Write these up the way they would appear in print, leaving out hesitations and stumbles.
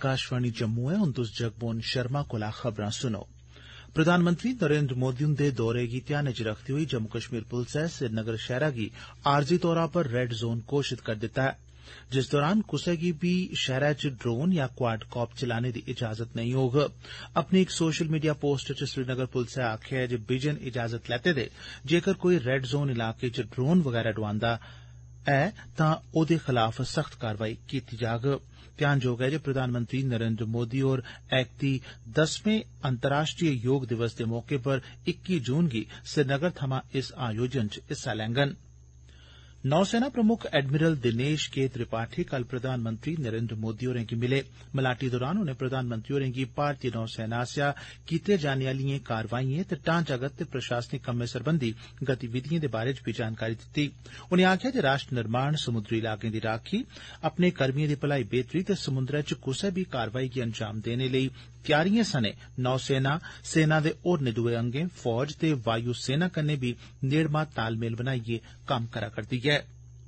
आकाशवाणी जम्मू है। हुण तुस जगमोहन शर्मा कोला खबरां सुनो। प्रधानमंत्री नरेंद्र मोदी हुंदे दौरे गी ध्यानै च रखदे होई जम्मू कश्मीर पुलसै श्रीनगर शैहरा गी आरजी तौरा पर रेड जोन घोषित करी दित्ता ऐ, जिस दौरान कुसै गी बी शैहरै च ड्रोन या क्वाडकॉप चलाने दी इजाजत नेईं होग। अपनी इक सोशल मीडिया पोस्ट च श्रीनगर पुलसै आखेआ ऐ जे बिजन इजाजत लैते दे जेकर कोई रेड जोन इलाके च ड्रोन वगैरा डोआंदा ऐ तां ओदे खलाफ सख्त कारवाई कीती जाग। ध्यानजोग ऐ जे प्रधानमंत्री नरेंद्र मोदी होर ऐकती 10वें अंतर्राष्ट्रीय योग दिवस दे मौके पर 21 जून गी श्रीनगर थमां इस आयोजन च हिस्सा लैंगन। नौसेना प्रमुख एडमिरल दिनेश के त्रिपाठी कल प्रधानमंत्री नरेंद्र मोदी होरें गी मिले। मलाटी दौरान उनें प्रधानमंत्री होरें गी भारतीय नौसेना आसेआ कीते जाने आलिएं कारवाइएं ते ढांचागत ते प्रशासनिक कम्में सरबंधी गतिविधिएं दे बारै च भी जानकारी दित्ती। उनें आखेआ जे राष्ट्र निर्माण, समुद्री इलाकें दी राखी, अपने कर्मिएं दी भलाई बेहतरी ते समुद्रै च कुसै बी कारवाई गी अंजाम देने लेई त्यारिएं सने नौसेना, सेना दे होरनें दुए अंगें, फौज ते वायु सेना कन्नै बी नेड़मा तालमेल बनाइयै कम्म करा करदी ऐ।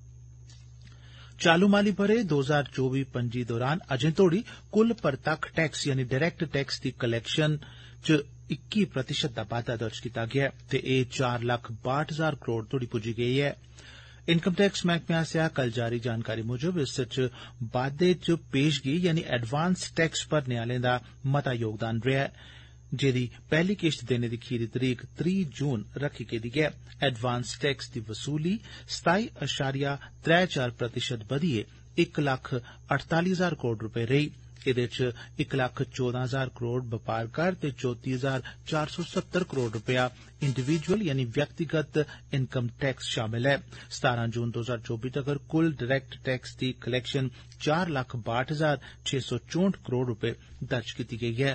चालू माली बरे 2024-25 दौरान अजें तोड़ी कुल परतक्ख टैक्स यानी डायरैक्ट टैक्स दी कलैक्शन च 21% दा बाद्दा दर्ज कीता गेआ ऐ ते एह् 4,62,000 करोड़ तोड़ी पुज्जी गेई ऐ। इनकम टैक्स मैह्कमे आसेआ कल जारी जानकारी मुजब इस च बाद्दे च पेशगी यानी एडवांस टैक्स भरने आलें दा मता योगदान रेहा ऐ, जेदी पैहली किश्त देने दी खीरी तरीक 3 जून रखी गेदी ऐ। एडवांस टैक्स दी वसूली 27.34% बधियै 1,48,000 करोड़ रपे रेही। एदे च 1,14,000 करोड़ बपार कर ते 34,470 करोड़ रपेआ इंडिविजुअल यानी व्यक्तिगत इनकम टैक्स शामिल है। 17 जून 2024 तगर कुल डायरैक्ट टैक्स दी कलैक्शन 4,62,664 करोड़ रपे दर्ज कीती गई है।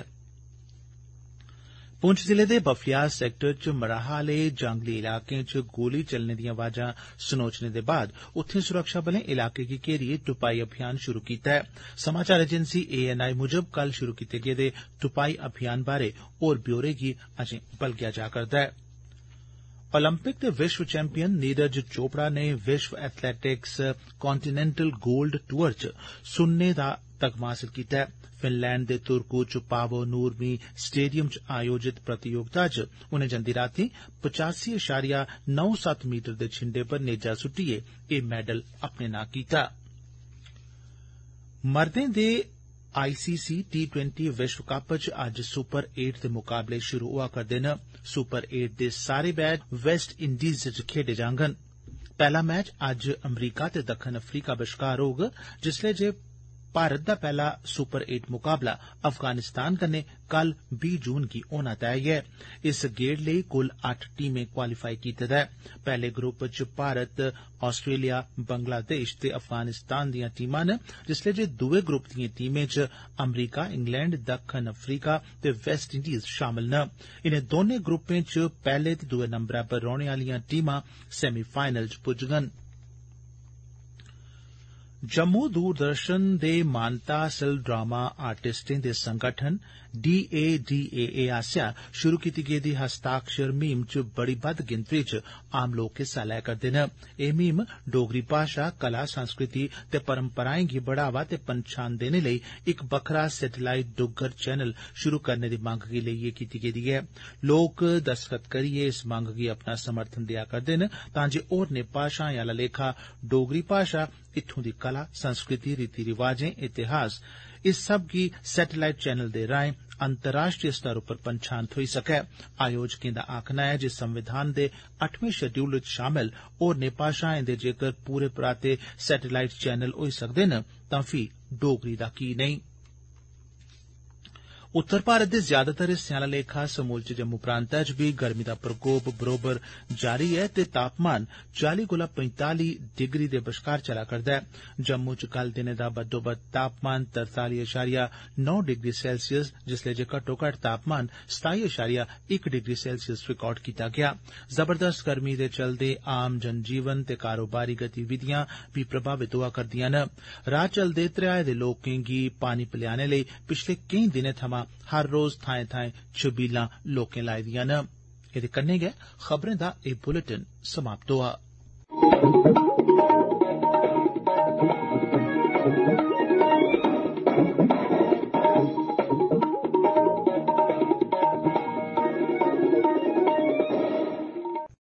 पुंछ जिले दे बफलियाल सैक्टर च मराहा आले जांगली इलाकें च गोली चलने दियां वाजां सनोचने दे बाद उत्थे सुरक्षा बलें इलाके गी घेरिए तुपाई अभियान शुरू कीता है। समाचार एजेंसी ANI मुजब कल शुरू कीते गेदे तुपाई अभियान बारै होर ब्यौरे गी अजें बलगेआ जा करदा है। ओलंपिक दे विश्व चैंपियन नीरज चोपड़ा ने विश्व एथलैटिक्स कॉन्टिनेंटल गोल्ड टूर च सुन्ने दा तगमा हासल कीता है। फिनलैंड दे तुर्कू च पावो नूरमी स्टेडियम च आयोजित प्रतियोगिता च उनें जंदी रातीं 85.97 मीटर दे छिंडे पर नेजा सुट्टियै एह मैडल अपने नां कीता। मर्दें दे ICC T20 विश्व कप च अज्ज सुपर 8 दे मुकाबले शुरू होआ करदे न। सुपर 8 दे सारे मैच वेस्ट इंडीज च खेडे जांगन। पैहला मैच अज्ज अमरीका ते दक्खन अफ्रीका बश्कार होग, जिसलै जे भारत दा पैहला सुपर 8 मुकाबला अफगानिस्तान कन्नै कल 20 जून गी होना तय ऐ। इस गेड़ लेई कुल 8 टीमें क्वालीफाई कीते दा ऐ। पैहले ग्रुप च भारत, आस्ट्रेलिया, बंगलादेश ते अफगानिस्तान दियां टीमां न, जिसलै जे दुए ग्रुप दिएं टीमें च अमरीका, इंग्लैंड, दक्खन अफ्रीका ते वेस्ट इंडीज शामल न। इनें दौनें ग्रुपें च पैहले ते दुए नंबरै पर रौहने आलियां टीमां सेमीफाइनल च पुज्जगन। जम्मू दूरदर्शन दे मानता हासल ड्रामा आर्टिस्टें दे संगठन DADAA आसेआ शुरू कीती गेदी हस्ताक्षर मुहिम च बड़ी बद्द गिनतरी च आम लोक हिस्सा लै करदे न। एह मुहिम डोगरी भाषा, कला, संस्कृति ते परंपराएं गी बढ़ावा ते पंछान देने लेई इक बक्खरा सैटेलाइट डुग्गर चैनल शुरू करने दी मंग गी लेइयै कीती गेदी ऐ। लोक दस्तखत करियै इस मंग गी अपना समर्थन देआ करदे न तां जे होरनें भाषाएं आला लेखा डोगरी भाषा, इत्थूं दी कला, संस्कृति, रीति रिवाजें, इतिहास इस सब गी सैटेलाइट चैनल दे राएं अंतर्राष्ट्रीय स्तर उप्पर पंछान थ्होई सकै। आयोजकें दा आखना ऐ जे संविधान दे 8वें शेड्यूल च शामल होरनें भाषाएं दे जेकर पूरे पराते सैटेलाइट चैनल होई सकदे न तां फ्ही डोगरी दा की नेईं। उत्तर भारत दे ज्यादातर हिस्सें आला लेखा समूलचे जम्मू प्रांतै च बी गर्मी दा प्रकोप बरोबर जारी ऐ ते तापमान 40 कोला 45 डिग्री दे बश्कार चला करदा ऐ। जम्मू च कल दिने दा बद्दोबद्द तापमान 43.9 डिग्री सेल्सियस, जिसलै जे घट्टोघट्ट तापमान 27.1 डिग्री सेल्सियस रिकार्ड कीता गेआ। जबरदस्त गर्मी दे चलदे आम जनजीवन ते कारोबारी गतिविधियां भी प्रभावित होआ करदियां न। राह चलदे त्रेहाए दे लोकें गी पानी पिलाने लेई पिछले केई दिनें थमां हर रोज थाएं थाएं छबीलां लोकें लाई दियां न। एदे कन्नै गै खबरें दा एह बुलेटिन समाप्त होआ।